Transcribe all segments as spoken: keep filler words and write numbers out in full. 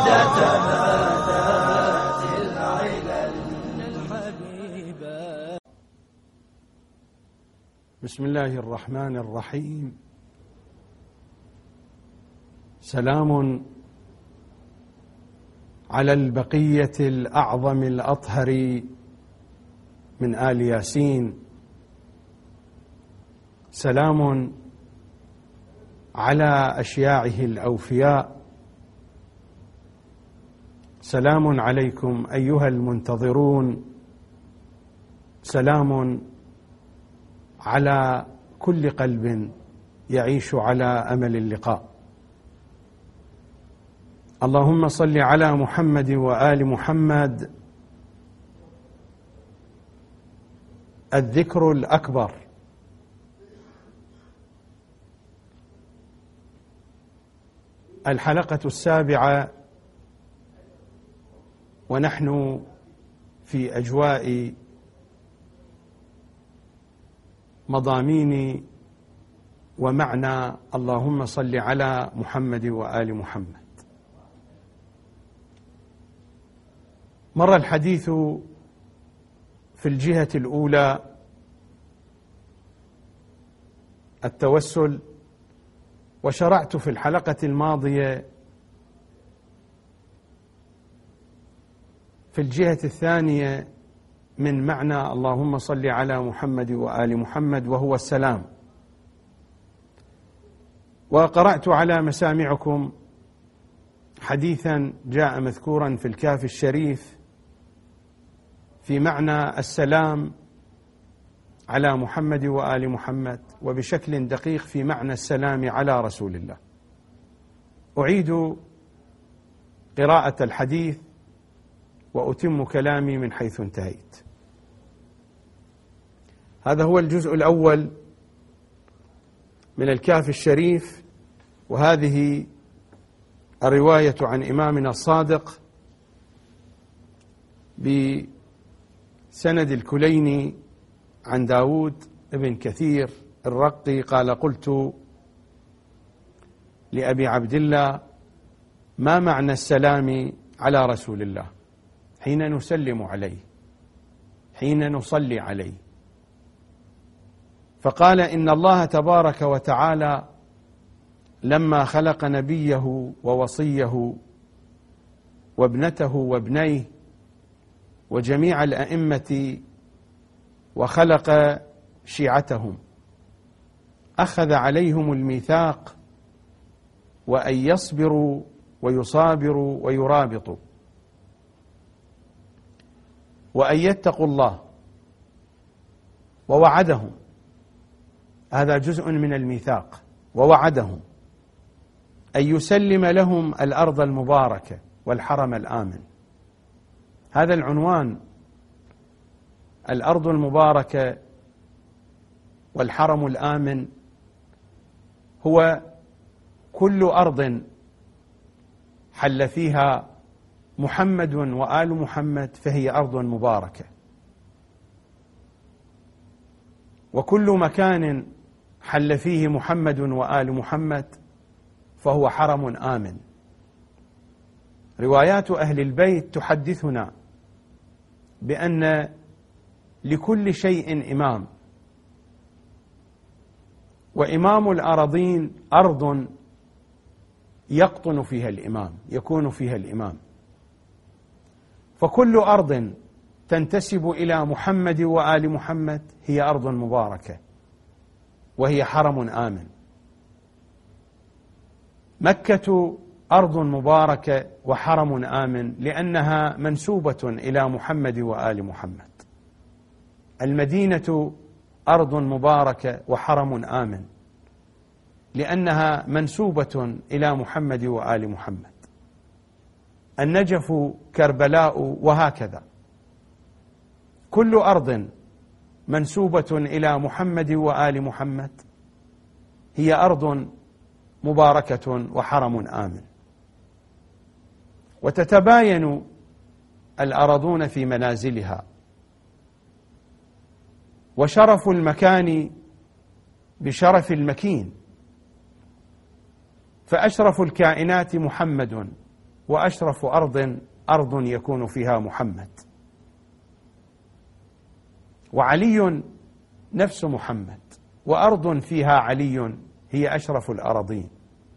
بسم الله الرحمن الرحيم. سلام على البقية الأعظم الأطهر من آل ياسين، سلام على أشياعه الأوفياء، سلام عليكم أيها المنتظرون، سلام على كل قلب يعيش على أمل اللقاء. اللهم صل على محمد وآل محمد. الذكر الأكبر. الحلقة السابعة، ونحن في أجواء مضامين ومعنى اللهم صل على محمد وآل محمد. مر الحديث في الجهة الأولى التوسل، وشرعت في الحلقة الماضية في الجهة الثانية من معنى اللهم صل على محمد وآل محمد، وهو السلام. وقرأت على مسامعكم حديثا جاء مذكورا في الكافي الشريف في معنى السلام على محمد وآل محمد، وبشكل دقيق في معنى السلام على رسول الله. أعيد قراءة الحديث وأتم كلامي من حيث انتهيت. هذا هو الجزء الأول من الكافي الشريف، وهذه الرواية عن إمامنا الصادق بسند الكليني عن داود ابن كثير الرقي قال: قلت لأبي عبد الله: ما معنى السلام على رسول الله حين نسلم عليه، حين نصلي عليه؟ فقال: إن الله تبارك وتعالى لما خلق نبيه ووصيه وابنته وابنيه وجميع الأئمة وخلق شيعتهم، أخذ عليهم الميثاق وأن يصبروا ويصابروا ويرابطوا، وأن يتقوا الله، ووعدهم، هذا جزء من الميثاق، ووعدهم أن يسلم لهم الأرض المباركة والحرم الآمن. هذا العنوان، الأرض المباركة والحرم الآمن، هو كل أرض حل فيها محمد وآل محمد فهي أرض مباركة، وكل مكان حل فيه محمد وآل محمد فهو حرم آمن. روايات أهل البيت تحدثنا بأن لكل شيء إمام، وإمام الأراضين أرض يقطن فيها الإمام، يكون فيها الإمام. فكل أرض تنتسب إلى محمد وآل محمد هي أرض مباركة وهي حرم آمن. مكة أرض مباركة وحرم آمن لأنها منسوبة إلى محمد وآل محمد. المدينة أرض مباركة وحرم آمن لأنها منسوبة إلى محمد وآل محمد. النجف، كربلاء، وهكذا. كل أرض منسوبة إلى محمد وآل محمد هي أرض مباركة وحرم آمن. وتتباين الأراضون في منازلها، وشرف المكان بشرف المكين، فأشرف الكائنات محمد وأشرف أرض أرض يكون فيها محمد، وعلي نفس محمد، وأرض فيها علي هي أشرف الأراضين،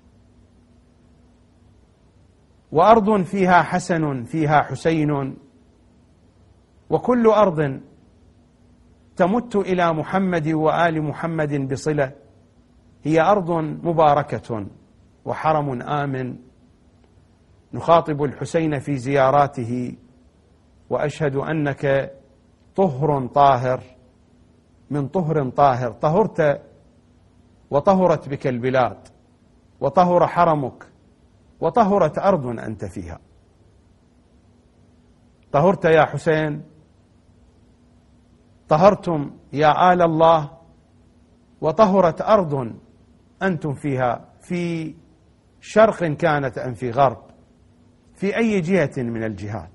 وأرض فيها حسن فيها حسين، وكل أرض تمت إلى محمد وآل محمد بصلة هي أرض مباركة وحرم آمن. نخاطب الحسين في زياراته: وأشهد أنك طهر طاهر من طهر طاهر، طهرت وطهرت بك البلاد، وطهر حرمك، وطهرت أرض أنت فيها. طهرت يا حسين، طهرتم يا آل الله، وطهرت أرض أنتم فيها، في شرق كانت أم في غرب، في أي جهة من الجهات.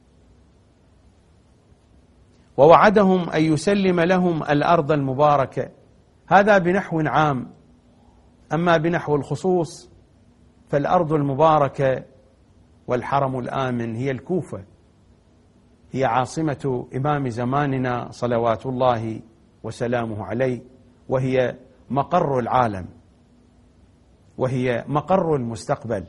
ووعدهم أن يسلم لهم الأرض المباركة، هذا بنحو عام. أما بنحو الخصوص فالأرض المباركة والحرم الآمن هي الكوفة، هي عاصمة إمام زماننا صلوات الله وسلامه عليه، وهي مقر العالم، وهي مقر المستقبل،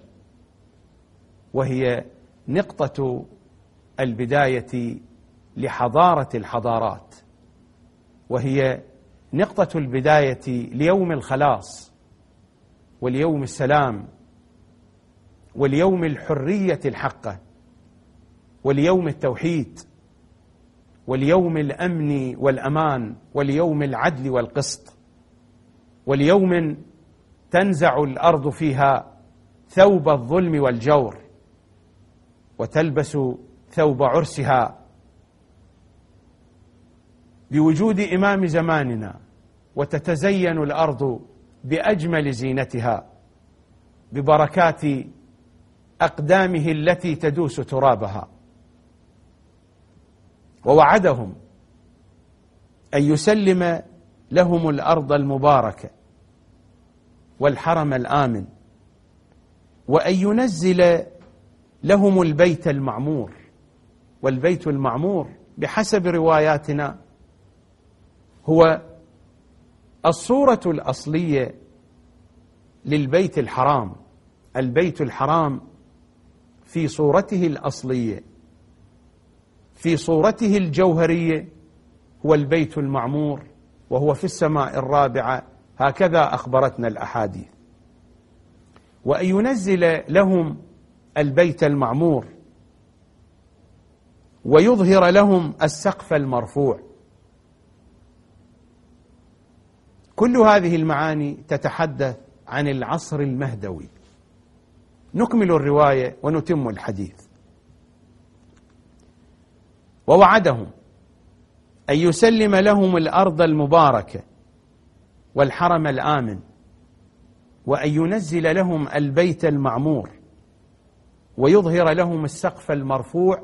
وهي نقطة البداية لحضارة الحضارات، وهي نقطة البداية ليوم الخلاص واليوم السلام واليوم الحرية الحقة واليوم التوحيد واليوم الأمن والأمان واليوم العدل والقسط، واليوم تنزع الأرض فيها ثوب الظلم والجور وتلبس ثوب عرسها بوجود إمام زماننا، وتتزين الأرض بأجمل زينتها ببركات أقدامه التي تدوس ترابها. ووعدهم أن يسلم لهم الأرض المباركة والحرم الآمن، وأن ينزل لهم البيت المعمور. والبيت المعمور بحسب رواياتنا هو الصورة الأصلية للبيت الحرام. البيت الحرام في صورته الأصلية، في صورته الجوهرية، هو البيت المعمور، وهو في السماء الرابعة، هكذا أخبرتنا الأحاديث. وأن ينزل لهم البيت المعمور ويظهر لهم السقف المرفوع. كل هذه المعاني تتحدث عن العصر المهدوي. نكمل الرواية ونتم الحديث. ووعدهم أن يسلم لهم الأرض المباركة والحرم الآمن، وأن ينزل لهم البيت المعمور ويظهر لهم السقف المرفوع،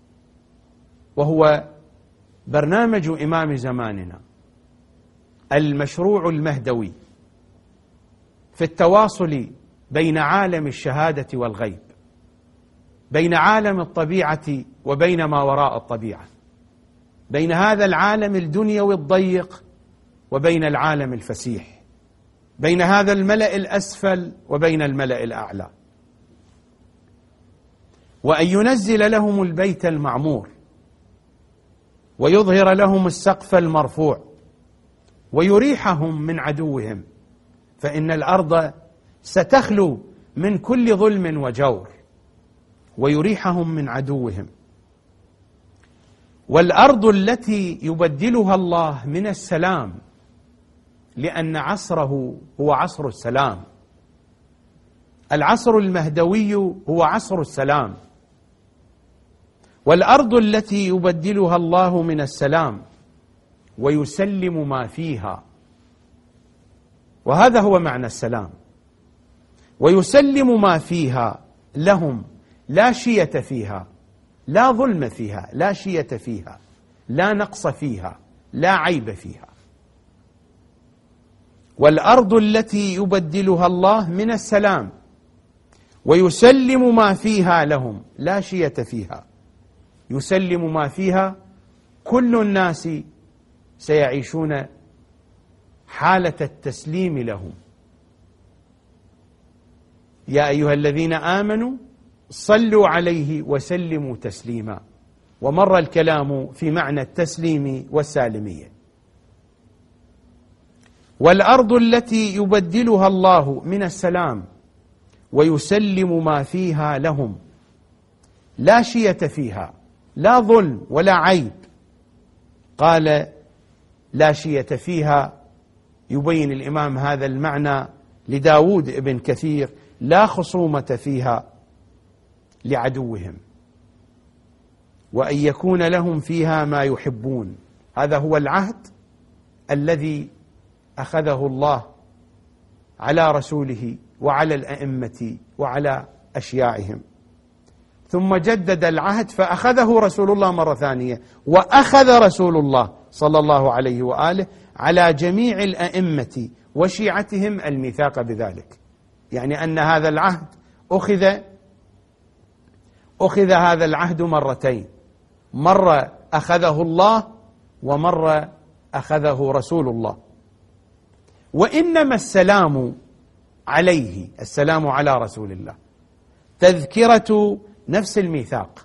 وهو برنامج إمام زماننا المشروع المهدوي في التواصل بين عالم الشهادة والغيب، بين عالم الطبيعة وبين ما وراء الطبيعة، بين هذا العالم الدنيوي الضيق وبين العالم الفسيح، بين هذا الملأ الأسفل وبين الملأ الأعلى. وأن ينزل لهم البيت المعمور ويظهر لهم السقف المرفوع ويريحهم من عدوهم، فإن الأرض ستخلو من كل ظلم وجور، ويريحهم من عدوهم. والأرض التي يبدلها الله من السلام، لأن عصره هو عصر السلام. العصر المهدوي هو عصر السلام، والأرض التي يبدلها الله من السلام ويسلم ما فيها، وهذا هو معنى السلام، ويسلم ما فيها لهم، لا شية فيها، لا ظلم فيها، لا شية فيها، لا نقص فيها، لا عيب فيها. والأرض التي يبدلها الله من السلام ويسلم ما فيها لهم، لا شية فيها، يسلم ما فيها، كل الناس سيعيشون حالة التسليم لهم. يا أيها الذين آمنوا صلوا عليه وسلموا تسليما، ومر الكلام في معنى التسليم والسالمية. والأرض التي يبدلها الله من السلام ويسلم ما فيها لهم، لا شية فيها، لا ظلم ولا عيب. قال لا شية فيها، يبين الإمام هذا المعنى لداود ابن كثير: لا خصومة فيها لعدوهم، وأن يكون لهم فيها ما يحبون. هذا هو العهد الذي أخذه الله على رسوله وعلى الأئمة وعلى أشياعهم، ثم جدد العهد فأخذه رسول الله مرة ثانية، وأخذ رسول الله صلى الله عليه وآله على جميع الأئمة وشيعتهم الميثاق بذلك. يعني أن هذا العهد أخذ أخذ هذا العهد مرتين، مرة أخذه الله ومرة أخذه رسول الله. وإنما السلام عليه، السلام على رسول الله، تذكرة نفس الميثاق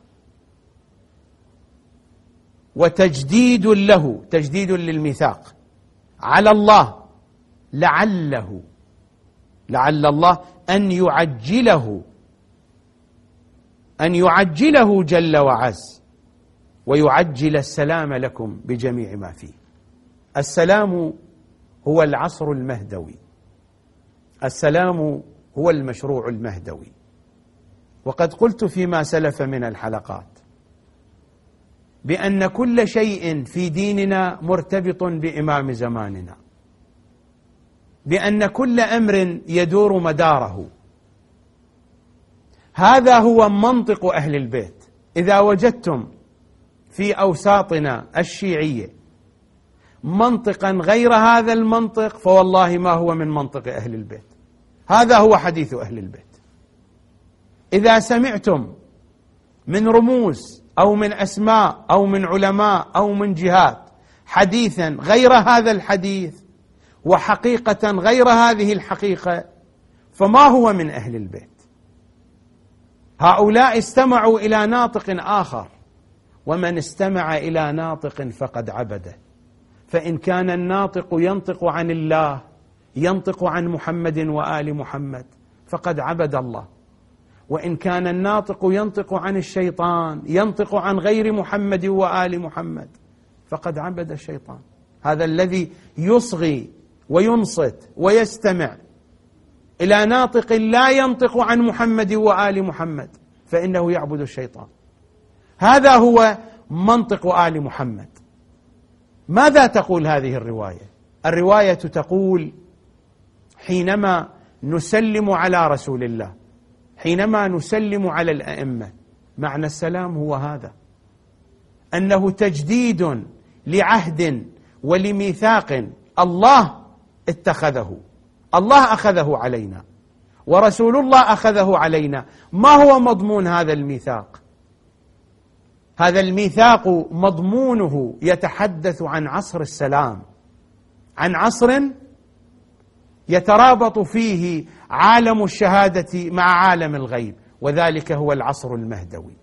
وتجديد له، تجديد للميثاق على الله، لعله لعل الله أن يعجله أن يعجله جل وعز، ويعجل السلام لكم بجميع ما فيه. السلام هو العصر المهدوي، السلام هو المشروع المهدوي. وقد قلت فيما سلف من الحلقات بأن كل شيء في ديننا مرتبط بإمام زماننا، بأن كل أمر يدور مداره. هذا هو منطق أهل البيت. إذا وجدتم في أوساطنا الشيعية منطقا غير هذا المنطق فوالله ما هو من منطق أهل البيت. هذا هو حديث أهل البيت. إذا سمعتم من رموز أو من أسماء أو من علماء أو من جهات حديثا غير هذا الحديث وحقيقة غير هذه الحقيقة فما هو من أهل البيت. هؤلاء استمعوا إلى ناطق آخر، ومن استمع إلى ناطق فقد عبده. فإن كان الناطق ينطق عن الله، ينطق عن محمد وآل محمد، فقد عبد الله. وإن كان الناطق ينطق عن الشيطان، ينطق عن غير محمد وآل محمد، فقد عبد الشيطان. هذا الذي يصغي وينصت ويستمع إلى ناطق لا ينطق عن محمد وآل محمد فإنه يعبد الشيطان. هذا هو منطق آل محمد. ماذا تقول هذه الرواية؟ الرواية تقول حينما نسلم على رسول الله، حينما نسلم على الأئمة، معنى السلام هو هذا، أنه تجديد لعهد ولميثاق الله اتخذه، الله أخذه علينا ورسول الله أخذه علينا. ما هو مضمون هذا الميثاق؟ هذا الميثاق مضمونه يتحدث عن عصر السلام، عن عصر يترابط فيه عالم الشهادة مع عالم الغيب، وذلك هو العصر المهدوي.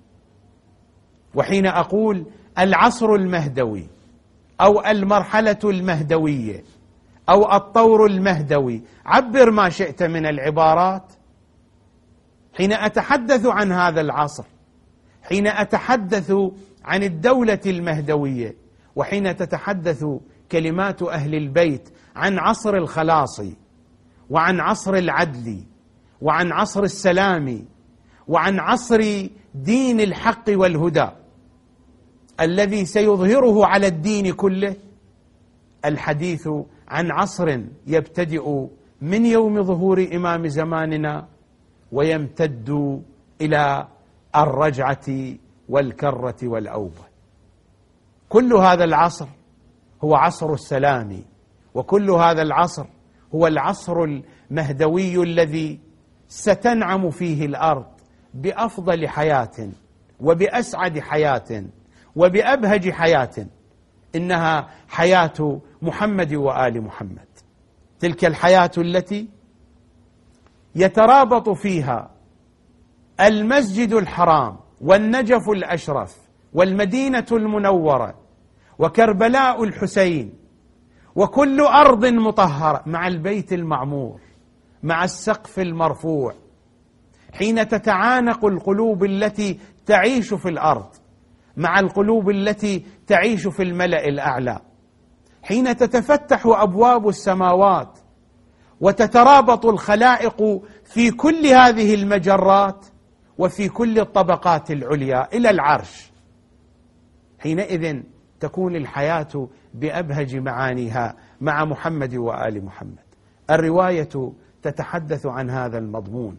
وحين أقول العصر المهدوي أو المرحلة المهدوية أو الطور المهدوي، عبر ما شئت من العبارات. حين أتحدث عن هذا العصر، حين أتحدث عن الدولة المهدوية، وحين تتحدث كلمات أهل البيت عن عصر الخلاص وعن عصر العدل وعن عصر السلام وعن عصر دين الحق والهدى الذي سيظهره على الدين كله، الحديث عن عصر يبتدئ من يوم ظهور إمام زماننا ويمتد إلى الرجعة والكرة والأوبة. كل هذا العصر هو عصر السلام، وكل هذا العصر هو العصر المهدوي الذي ستنعم فيه الأرض بأفضل حياة وبأسعد حياة وبأبهج حياة، إنها حياة محمد وآل محمد. تلك الحياة التي يترابط فيها المسجد الحرام والنجف الأشرف والمدينة المنورة وكربلاء الحسين وكل أرض مطهرة مع البيت المعمور، مع السقف المرفوع، حين تتعانق القلوب التي تعيش في الأرض مع القلوب التي تعيش في الملأ الأعلى، حين تتفتح أبواب السماوات وتترابط الخلائق في كل هذه المجرات وفي كل الطبقات العليا إلى العرش، حينئذ تكون الحياة بأبهج معانيها مع محمد وآل محمد. الرواية تتحدث عن هذا المضمون،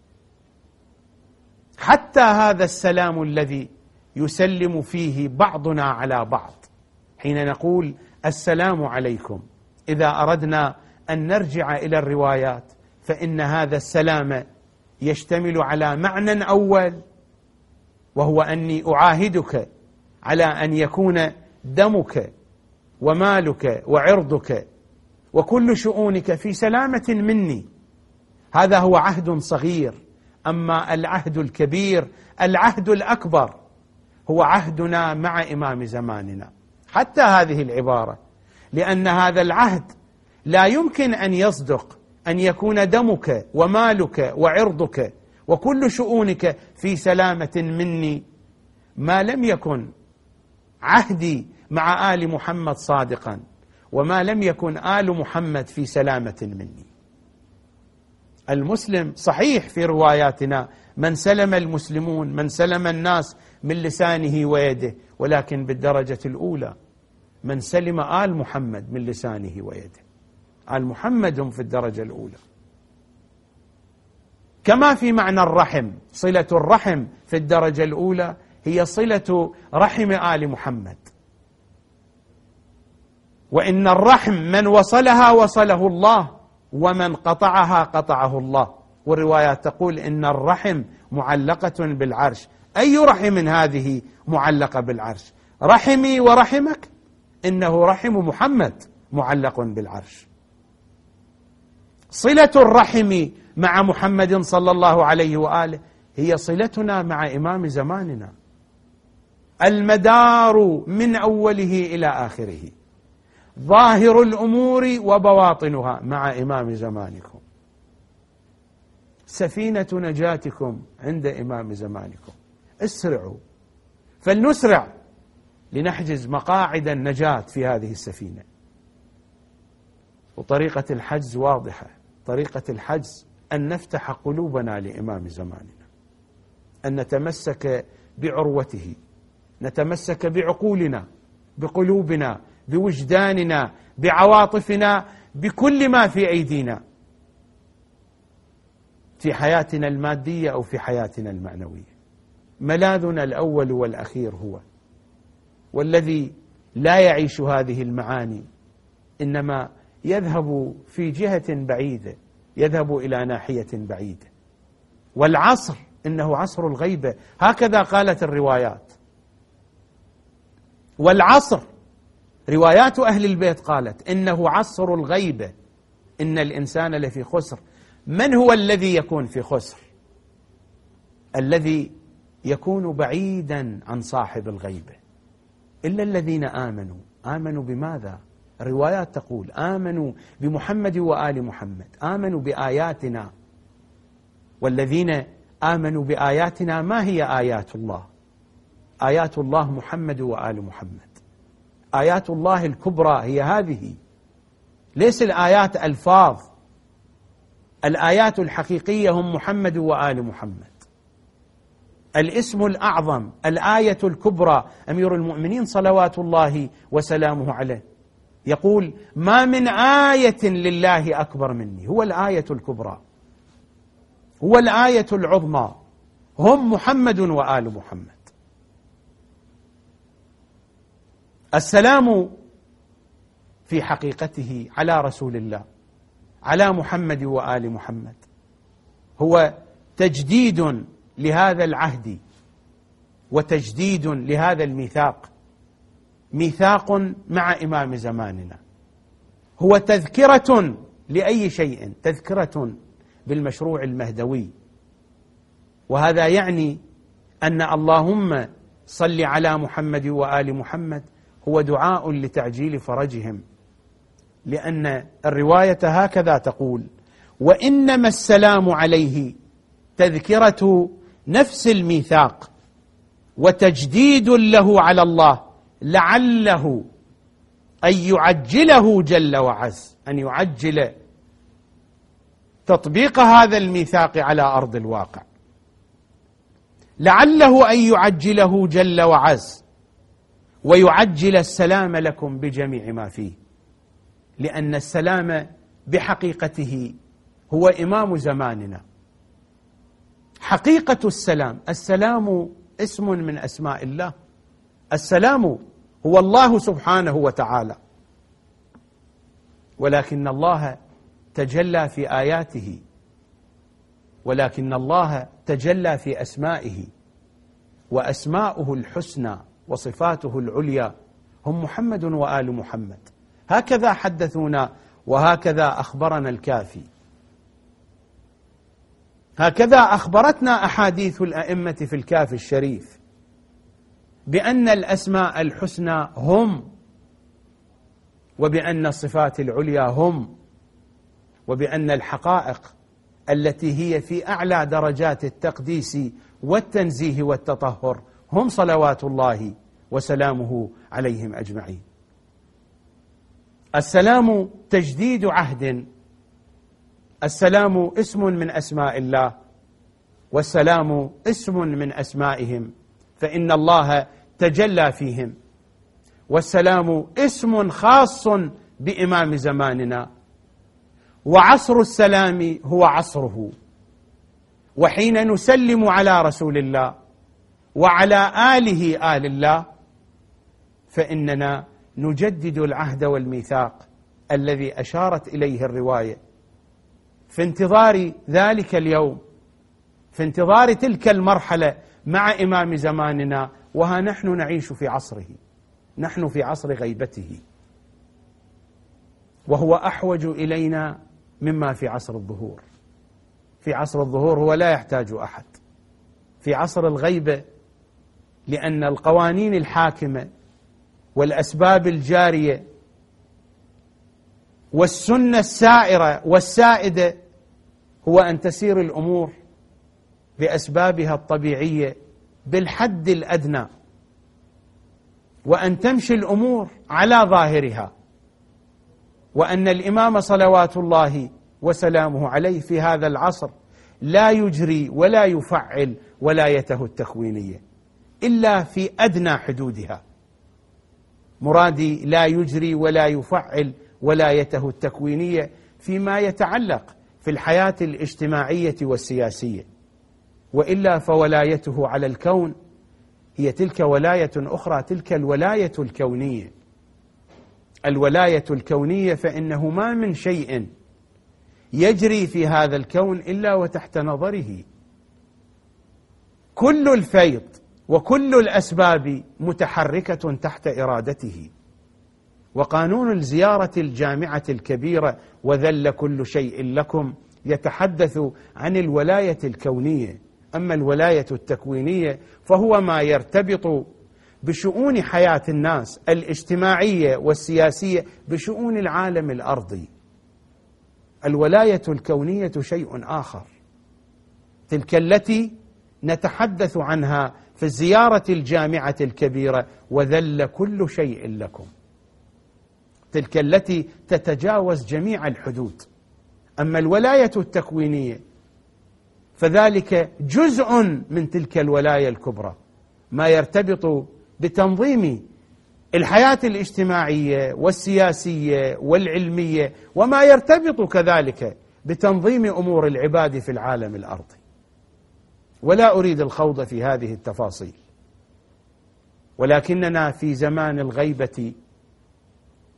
حتى هذا السلام الذي يسلم فيه بعضنا على بعض حين نقول السلام عليكم. إذا أردنا أن نرجع إلى الروايات فإن هذا السلام يشتمل على معنى أول، وهو أني أعاهدك على أن يكون دمك ومالك وعرضك وكل شؤونك في سلامة مني. هذا هو عهد صغير. أما العهد الكبير، العهد الأكبر، هو عهدنا مع إمام زماننا. حتى هذه العبارة، لأن هذا العهد لا يمكن أن يصدق أن يكون دمك ومالك وعرضك وكل شؤونك في سلامة مني ما لم يكن عهدي مع آل محمد صادقا، وما لم يكن آل محمد في سلامة مني. المسلم صحيح في رواياتنا من سلم المسلمون، من سلم الناس من لسانه ويده، ولكن بالدرجة الأولى من سلم آل محمد من لسانه ويده. آل محمد هم في الدرجة الأولى. كما في معنى الرحم، صلة الرحم في الدرجة الأولى هي صلة رحم آل محمد، وإن الرحم من وصلها وصله الله، ومن قطعها قطعه الله. والروايات تقول إن الرحم معلقة بالعرش. أي رحم هذه معلقة بالعرش؟ رحمي ورحمك، إنه رحم محمد معلق بالعرش. صلة الرحم مع محمد صلى الله عليه وآله هي صلتنا مع إمام زماننا، المدار من أوله إلى آخره، ظاهر الأمور وبواطنها مع إمام زمانكم، سفينة نجاتكم عند إمام زمانكم. اسرعوا، فلنسرع لنحجز مقاعد النجاة في هذه السفينة. وطريقة الحجز واضحة، طريقة الحجز أن نفتح قلوبنا لإمام زماننا، أن نتمسك بعروته، نتمسك بعقولنا، بقلوبنا، بوجداننا، بعواطفنا، بكل ما في أيدينا في حياتنا المادية أو في حياتنا المعنوية. ملاذنا الأول والأخير هو، والذي لا يعيش هذه المعاني إنما يذهب في جهة بعيدة، يذهب إلى ناحية بعيدة. والعصر إنه عصر الغيبة، هكذا قالت الروايات. والعصر، روايات أهل البيت قالت إنه عصر الغيبة، إن الإنسان لفي خسر. من هو الذي يكون في خسر؟ الذي يكون بعيدا عن صاحب الغيبة، إلا الذين آمنوا. آمنوا بماذا؟ الروايات تقول آمنوا بمحمد وآل محمد، آمنوا بآياتنا. والذين آمنوا بآياتنا ما هي آيات الله؟ آيات الله محمد وآل محمد. آيات الله الكبرى هي هذه، ليس الآيات ألفاظ. الآيات الحقيقية هم محمد وآل محمد. الاسم الأعظم، الآية الكبرى. أمير المؤمنين صلوات الله وسلامه عليه يقول ما من آية لله أكبر مني. هو الآية الكبرى، هو الآية العظمى، هم محمد وآل محمد. السلام في حقيقته على رسول الله، على محمد وآل محمد، هو تجديد لهذا العهد وتجديد لهذا الميثاق، ميثاق مع إمام زماننا، هو تذكرة لأي شيء، تذكرة بالمشروع المهدوي. وهذا يعني أن اللهم صل على محمد وآل محمد هو دعاء لتعجيل فرجهم، لأن الرواية هكذا تقول: وإنما السلام عليه تذكرة نفس الميثاق وتجديد له على الله، لعله أن يعجله جل وعز، أن يعجل تطبيق هذا الميثاق على أرض الواقع، لعله أن يعجله جل وعز ويعجل السلام لكم بجميع ما فيه، لأن السلام بحقيقته هو إمام زماننا. حقيقة السلام، السلام اسم من أسماء الله، السلام هو الله سبحانه وتعالى، ولكن الله تجلى في آياته، ولكن الله تجلى في أسمائه، وأسماؤه الحسنى وصفاته العليا هم محمد وآل محمد. هكذا حدثونا وهكذا أخبرنا الكافي، هكذا أخبرتنا أحاديث الأئمة في الكافي الشريف بأن الأسماء الحسنى هم، وبأن الصفات العليا هم، وبأن الحقائق التي هي في أعلى درجات التقديس والتنزيه والتطهر هم صلوات الله وسلامه عليهم أجمعين. السلام تجديد عهد، السلام اسم من أسماء الله، والسلام اسم من أسمائهم، فإن الله تجلى فيهم، والسلام اسم خاص بإمام زماننا، وعصر السلام هو عصره. وحين نسلم على رسول الله وعلى آله آل الله فإننا نجدد العهد والميثاق الذي أشارت إليه الرواية، في انتظار ذلك اليوم، في انتظار تلك المرحلة مع إمام زماننا. وها نحن نعيش في عصره، نحن في عصر غيبته، وهو أحوج إلينا مما في عصر الظهور. في عصر الظهور هو لا يحتاج أحد، في عصر الغيبة لأن القوانين الحاكمة والأسباب الجارية والسنة السائرة والسائدة هو أن تسير الأمور بأسبابها الطبيعية بالحد الأدنى، وأن تمشي الأمور على ظاهرها، وأن الإمام صلوات الله وسلامه عليه في هذا العصر لا يجري ولا يفعل ولايته التكوينية إلا في أدنى حدودها. مرادي لا يجري ولا يفعل ولايته التكوينية فيما يتعلق في الحياة الاجتماعية والسياسية، وإلا فولايته على الكون هي تلك ولاية أخرى، تلك الولاية الكونية. الولاية الكونية فإنه ما من شيء يجري في هذا الكون إلا وتحت نظره، كل الفيض وكل الأسباب متحركة تحت إرادته. وقانون الزيارة الجامعة الكبيرة وذل كل شيء لكم يتحدث عن الولاية الكونية. أما الولاية التكوينية فهو ما يرتبط بشؤون حياة الناس الاجتماعية والسياسية، بشؤون العالم الأرضي. الولاية الكونية شيء آخر، تلك التي نتحدث عنها في الزيارة الجامعة الكبيرة وذل كل شيء لكم، تلك التي تتجاوز جميع الحدود. أما الولاية التكوينية فذلك جزء من تلك الولاية الكبرى، ما يرتبط بتنظيم الحياة الاجتماعية والسياسية والعلمية، وما يرتبط كذلك بتنظيم أمور العباد في العالم الأرضي. ولا أريد الخوض في هذه التفاصيل، ولكننا في زمان الغيبة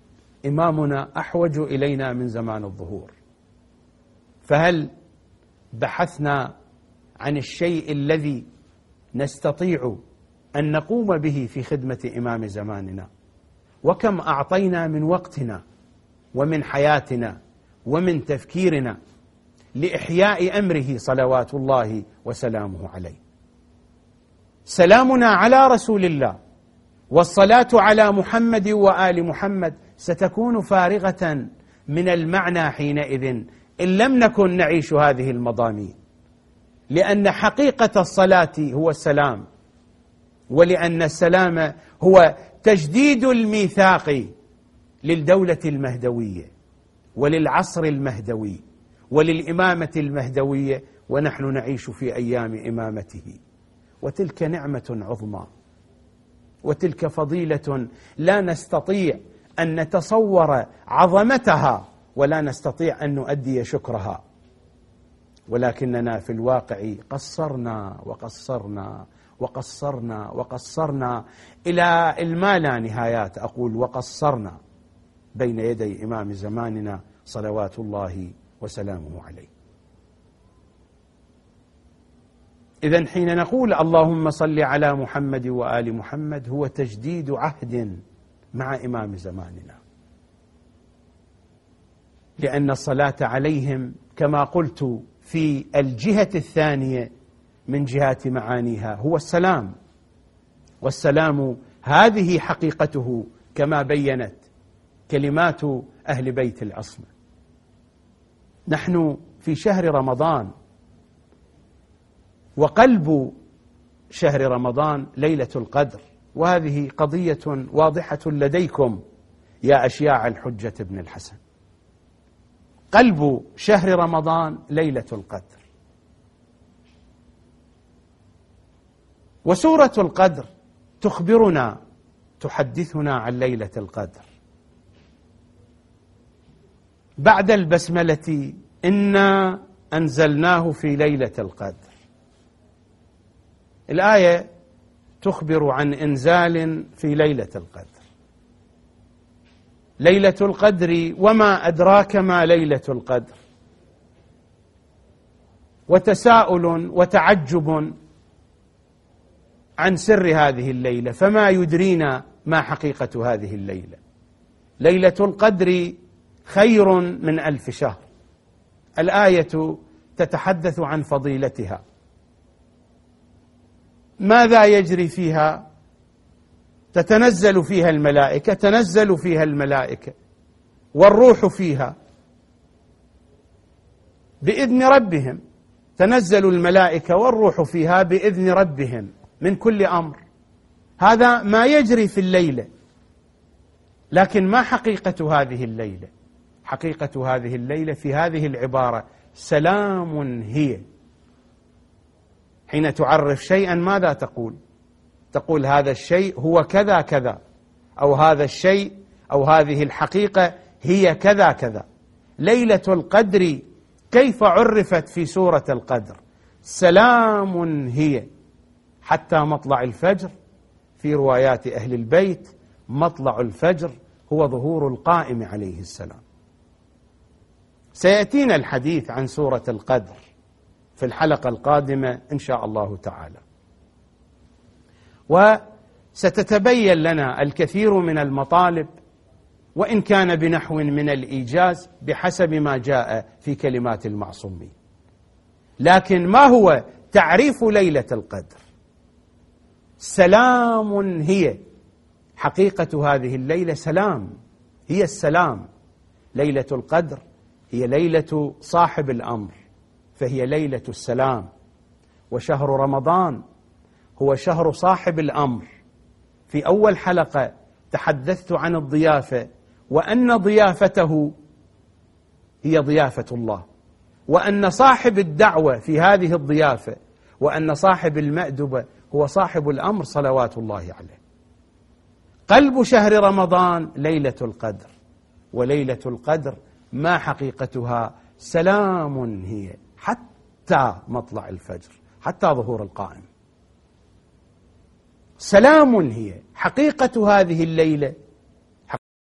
إمامنا أحوج إلينا من زمان الظهور. فهل بحثنا عن الشيء الذي نستطيع أن نقوم به في خدمة إمام زماننا، وكم أعطينا من وقتنا ومن حياتنا ومن تفكيرنا لإحياء أمره صلوات الله وسلامه عليه. سلامنا على رسول الله والصلاة على محمد وآل محمد ستكون فارغة من المعنى حينئذ إن لم نكن نعيش هذه المضامين، لأن حقيقة الصلاة هو السلام، ولأن السلام هو تجديد الميثاق للدولة المهدوية وللعصر المهدوي وللإمامة المهدوية، ونحن نعيش في أيام إمامته. وتلك نعمة عظمى، وتلك فضيلة لا نستطيع أن نتصور عظمتها ولا نستطيع أن نؤدي شكرها، ولكننا في الواقع قصرنا وقصرنا وقصرنا وقصرنا إلى الما لا نهايات. أقول وقصرنا بين يدي إمام زماننا صلوات الله وسلامه عليه. إذن حين نقول اللهم صل على محمد وآل محمد هو تجديد عهد مع إمام زماننا، لأن الصلاة عليهم كما قلت في الجهة الثانية من جهات معانيها هو السلام، والسلام هذه حقيقته كما بينت كلمات أهل بيت العصمة. نحن في شهر رمضان، وقلب شهر رمضان ليلة القدر، وهذه قضية واضحة لديكم يا أشياع الحجة بن الحسن. قلب شهر رمضان ليلة القدر، وسورة القدر تخبرنا تحدثنا عن ليلة القدر. بعد البسملة إنا أنزلناه في ليلة القدر، الآية تخبر عن إنزال في ليلة القدر. ليلة القدر وما أدراك ما ليلة القدر، وتساؤل وتعجب عن سر هذه الليلة، فما يدرينا ما حقيقة هذه الليلة. ليلة القدر خير من ألف شهر، الآية تتحدث عن فضيلتها. ماذا يجري فيها؟ تتنزل فيها الملائكة، تنزل فيها الملائكة والروح فيها بإذن ربهم، تنزل الملائكة والروح فيها بإذن ربهم من كل أمر. هذا ما يجري في الليلة، لكن ما حقيقة هذه الليلة؟ حقيقة هذه الليلة في هذه العبارة: سلام هي. حين تعرف شيئا ماذا تقول؟ تقول هذا الشيء هو كذا كذا، أو هذا الشيء أو هذه الحقيقة هي كذا كذا. ليلة القدر كيف عرفت في سورة القدر؟ سلام هي حتى مطلع الفجر. في روايات أهل البيت مطلع الفجر هو ظهور القائم عليه السلام. سيأتينا الحديث عن سورة القدر في الحلقة القادمة إن شاء الله تعالى، وستتبين لنا الكثير من المطالب، وإن كان بنحو من الإيجاز بحسب ما جاء في كلمات المعصومين. لكن ما هو تعريف ليلة القدر؟ سلام هي. حقيقة هذه الليلة سلام، هي السلام. ليلة القدر هي ليلة صاحب الأمر، فهي ليلة السلام. وشهر رمضان هو شهر صاحب الأمر. في أول حلقة تحدثت عن الضيافة، وأن ضيافته هي ضيافة الله، وأن صاحب الدعوة في هذه الضيافة، وأن صاحب المأدبة هو صاحب الأمر صلوات الله عليه. قلب شهر رمضان ليلة القدر، وليلة القدر ما حقيقتها؟ سلام هي حتى مطلع الفجر، حتى ظهور القائم. سلام هي حقيقة هذه الليلة.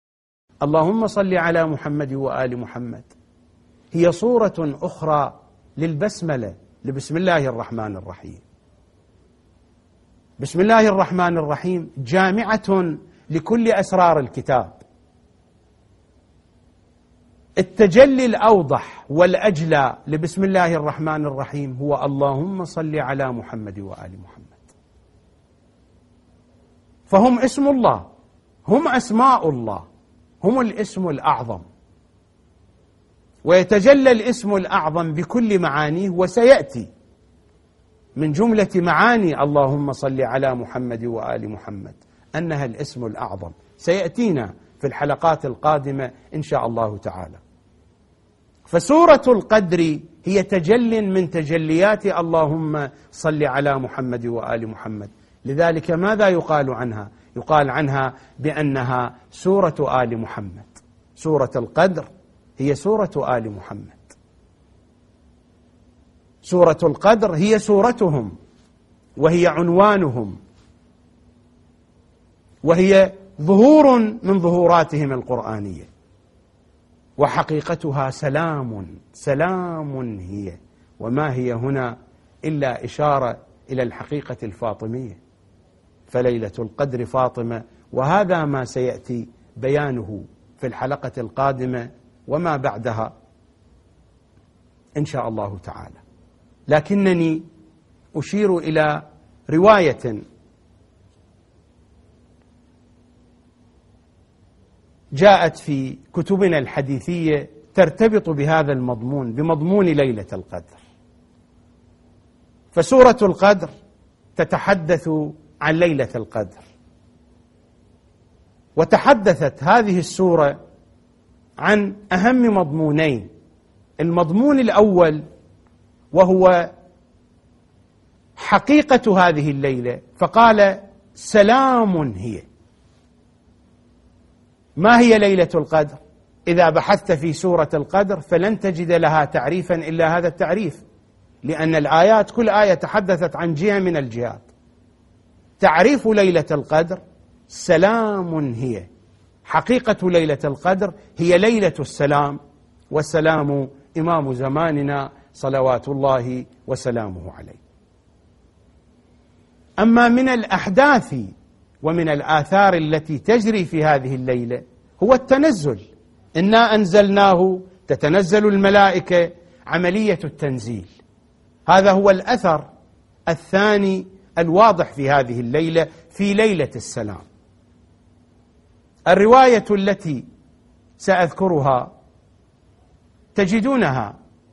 اللهم صل على محمد وآل محمد هي صورة أخرى للبسملة، لبسم الله الرحمن الرحيم. بسم الله الرحمن الرحيم جامعة لكل أسرار الكتاب. التجلي الأوضح والأجلى لبسم الله الرحمن الرحيم هو اللهم صل على محمد وآل محمد. فهم اسم الله، هم أسماء الله، هم الاسم الأعظم، ويتجلى الاسم الأعظم بكل معانيه. وسيأتي من جملة معاني اللهم صل على محمد وآل محمد أنها الاسم الأعظم، سيأتينا في الحلقات القادمة إن شاء الله تعالى. فسورة القدر هي تجل من تجليات اللهم صل على محمد وآل محمد. لذلك ماذا يقال عنها؟ يقال عنها بأنها سورة آل محمد. سورة القدر هي سورة آل محمد. سورة القدر هي سورتهم، وهي عنوانهم، وهي ظهور من ظهوراتهم القرآنية، وحقيقتها سلام. سلام هي، وما هي هنا إلا إشارة إلى الحقيقة الفاطمية، فليلة القدر فاطمة، وهذا ما سيأتي بيانه في الحلقة القادمة وما بعدها إن شاء الله تعالى. لكنني أشير إلى رواية جاءت في كتبنا الحديثية ترتبط بهذا المضمون، بمضمون ليلة القدر. فسورة القدر تتحدث عن ليلة القدر، وتحدثت هذه السورة عن أهم مضمونين. المضمون الأول وهو حقيقة هذه الليلة، فقال سلام هي. ما هي ليلة القدر؟ إذا بحثت في سورة القدر فلن تجد لها تعريفا إلا هذا التعريف، لأن الآيات كل آية تحدثت عن جهة من الجهات. تعريف ليلة القدر سلام هي. حقيقة ليلة القدر هي ليلة السلام، والسلام إمام زماننا صلوات الله وسلامه عليه. أما من الأحداث ومن الآثار التي تجري في هذه الليلة هو التنزل. إنا أنزلناه، تتنزل الملائكة، عملية التنزيل. هذا هو الأثر الثاني الواضح في هذه الليلة، في ليلة السلام. الرواية التي سأذكرها تجدونها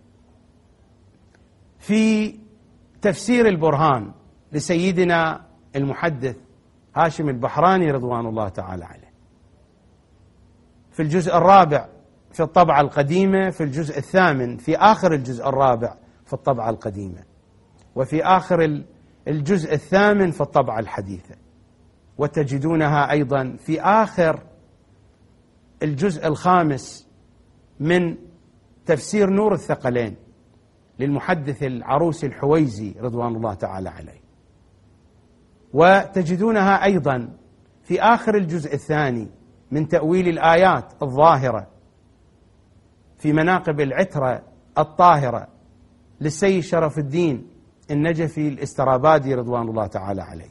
في تفسير البرهان لسيدنا المحدث هاشم البحراني رضوان الله تعالى عليه، في الجزء الرابع في الطبعة القديمة، في الجزء الثامن في آخر الجزء الرابع في الطبعة القديمة، وفي آخر الجزء الثامن في الطبعة الحديثة، وتجدونها أيضا في آخر الجزء الخامس من تفسير نور الثقلين للمحدث العروسي الحويزي رضوان الله تعالى عليه، وتجدونها أيضا في آخر الجزء الثاني من تأويل الآيات الظاهرة في مناقب العترة الطاهرة للسيد شرف الدين النجفي الاسترابادي رضوان الله تعالى عليه.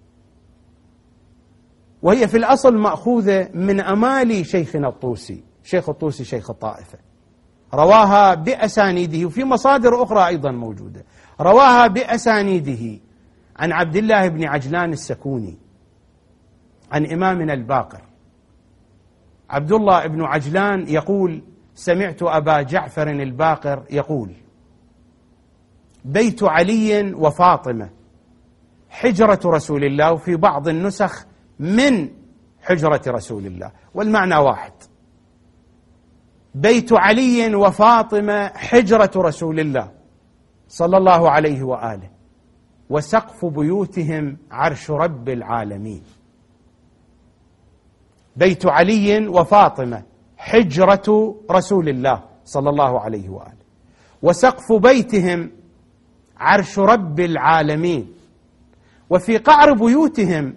وهي في الأصل مأخوذة من أمالي شيخنا الطوسي، شيخ الطوسي شيخ الطائفة، رواها بأسانيده، وفي مصادر أخرى أيضا موجودة، رواها بأسانيده عن عبد الله بن عجلان السكوني عن إمامنا الباقر. عبد الله بن عجلان يقول: سمعت أبا جعفر الباقر يقول: بيت علي وفاطمة حجرة رسول الله، وفي بعض النسخ من حجرة رسول الله، والمعنى واحد. بيت علي وفاطمة حجرة رسول الله صلى الله عليه وآله، وسقف بيوتهم عرش رب العالمين. بيت علي وفاطمة حجرة رسول الله صلى الله عليه وآله، وسقف بيتهم عرش رب العالمين، وفي قعر بيوتهم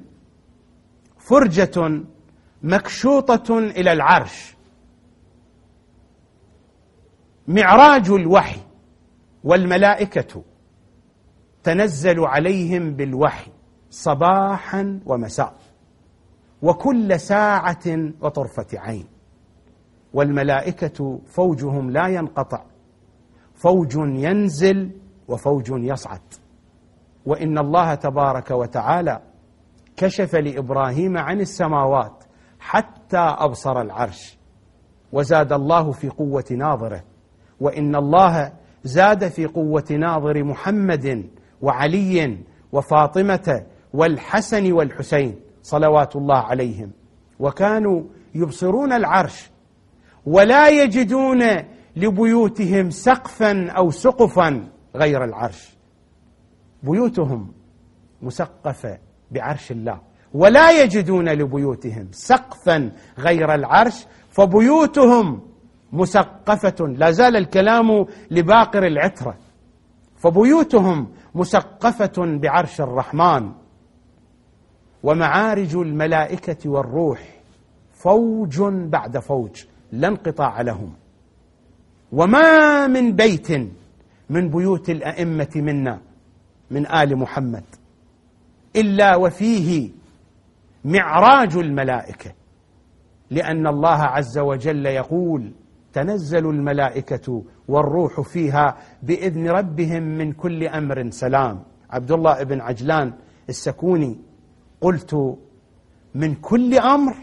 فرجة مكشوطة إلى العرش. معراج الوحي والملائكة تنزل عليهم بالوحي صباحا ومساء وكل ساعة وطرفة عين، والملائكة فوجهم لا ينقطع، فوج ينزل وفوج يصعد. وإن الله تبارك وتعالى كشف لإبراهيم عن السماوات حتى أبصر العرش، وزاد الله في قوة ناظره، وإن الله زاد في قوة ناظر محمد وعلي وفاطمة والحسن والحسين صلوات الله عليهم، وكانوا يبصرون العرش ولا يجدون لبيوتهم سقفا أو سقفا غير العرش، بيوتهم مسقفة بعرش الله ولا يجدون لبيوتهم سقفا غير العرش، فبيوتهم مسقفة. لا زال الكلام لباقر العترة، فبيوتهم مسقفة بعرش الرحمن. ومعارج الملائكة والروح فوج بعد فوج لا انقطاع لهم، وما من بيت من بيوت الأئمة منا من آل محمد إلا وفيه معراج الملائكة، لأن الله عز وجل يقول: تنزل الملائكة والروح فيها بإذن ربهم من كل أمر سلام. عبد الله بن عجلان السكوني: قلت من كل أمر؟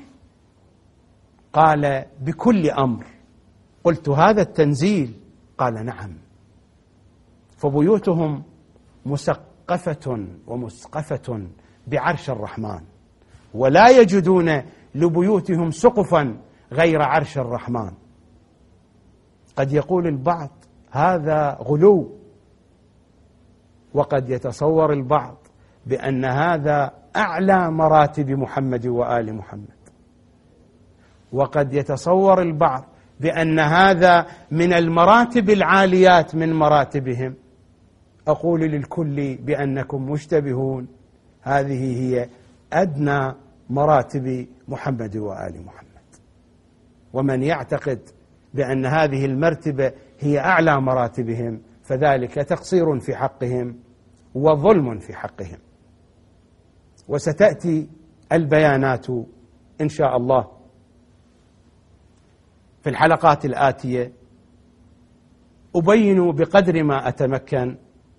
قال: بكل أمر. قلت: هذا التنزيل؟ قال: نعم. فبيوتهم مسقفة ومسقفة بعرش الرحمن، ولا يجدون لبيوتهم سقفا غير عرش الرحمن. قد يقول البعض هذا غلو، وقد يتصور البعض بأن هذا أعلى مراتب محمد وآل محمد، وقد يتصور البعض بأن هذا من المراتب العاليات من مراتبهم. أقول للكل بأنكم مشتبهون، هذه هي أدنى مراتب محمد وآل محمد، ومن يعتقد بأن هذه المرتبة هي أعلى مراتبهم فذلك تقصير في حقهم وظلم في حقهم. وستأتي البيانات إن شاء الله في الحلقات الآتية، أبين بقدر ما أتمكن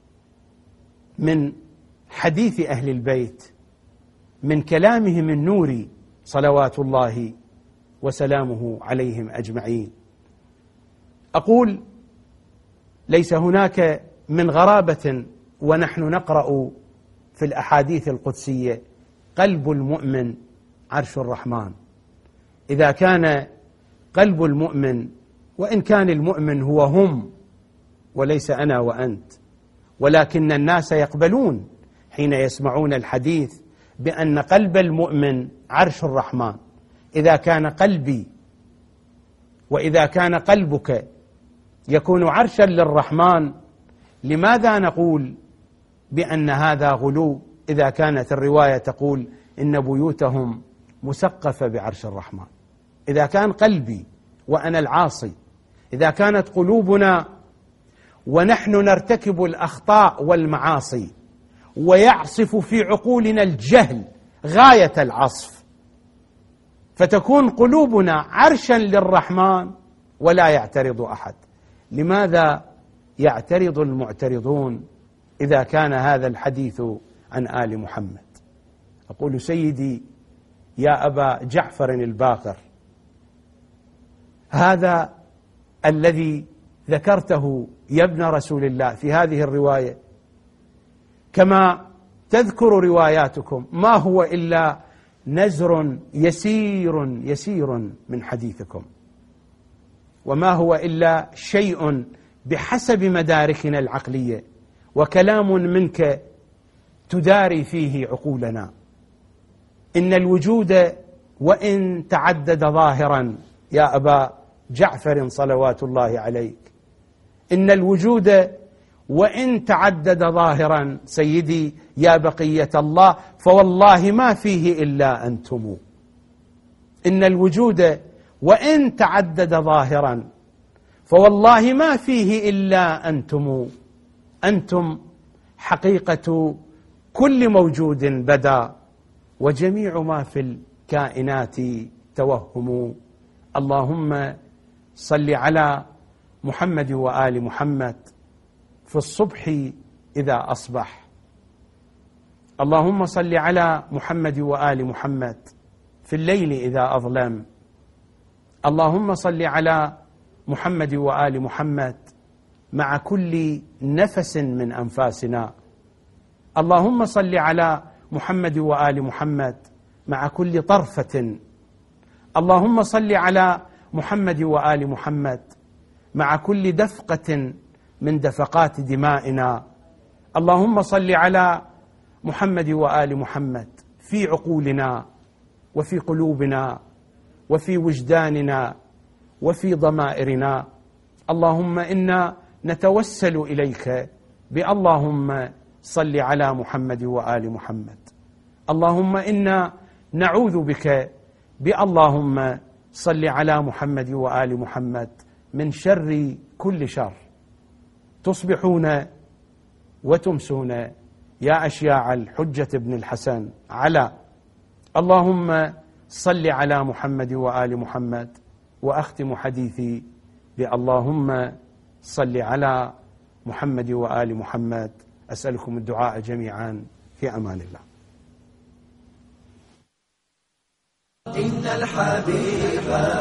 من حديث أهل البيت من كلامهم النوري صلوات الله وسلامه عليهم أجمعين. أقول: ليس هناك من غرابة ونحن نقرأ في الأحاديث القدسية: قلب المؤمن عرش الرحمن. إذا كان قلب المؤمن، وإن كان المؤمن هو هم وليس أنا وأنت، ولكن الناس يقبلون حين يسمعون الحديث بأن قلب المؤمن عرش الرحمن. إذا كان قلبي وإذا كان قلبك يكون عرشا للرحمن، لماذا نقول بأن هذا غلو إذا كانت الرواية تقول إن بيوتهم مسقفة بعرش الرحمن؟ إذا كان قلبي وأنا العاصي، إذا كانت قلوبنا ونحن نرتكب الأخطاء والمعاصي ويعصف في عقولنا الجهل غاية العصف، فتكون قلوبنا عرشا للرحمن ولا يعترض أحد، لماذا يعترض المعترضون إذا كان هذا الحديث عن آل محمد؟ أقول: سيدي يا أبا جعفر الباقر، هذا الذي ذكرته يا ابن رسول الله في هذه الرواية كما تذكر رواياتكم ما هو إلا نزر يسير يسير من حديثكم، وما هو إلا شيء بحسب مداركنا العقلية، وكلام منك تداري فيه عقولنا. إن الوجود وإن تعدد ظاهرا يا أبا جعفر صلوات الله عليك، إن الوجود وإن تعدد ظاهرا سيدي يا بقية الله فوالله ما فيه إلا أنتم. إن الوجود وإن تعدد ظاهرا فوالله ما فيه إلا أنتم. أنتم حقيقة كل موجود بدا، وجميع ما في الكائنات توهم. اللهم صل على محمد وآل محمد في الصبح إذا أصبح. اللهم صل على محمد وآل محمد في الليل إذا أظلم. اللهم صل على محمد وآل محمد مع كل نفس من أنفاسنا. اللهم صل على محمد وآل محمد مع كل طرفة. اللهم صل على محمد وآل محمد مع كل دفقة من دفقات دمائنا. اللهم صل على محمد وآل محمد في عقولنا وفي قلوبنا وفي وجداننا وفي ضمائرنا. اللهم إنا نتوسل إليك باللهم صل على محمد وآل محمد. اللهم إنا نعوذ بك باللهم صل على محمد وآل محمد من شر كل شر. تصبحون وتمسون يا أشياع الحجة بن الحسن على. اللهم صل على محمد وآل محمد. وأختم حديثي باللهم صل على محمد وآل محمد. أسألكم الدعاء جميعا في أمان الله. إن الحبيب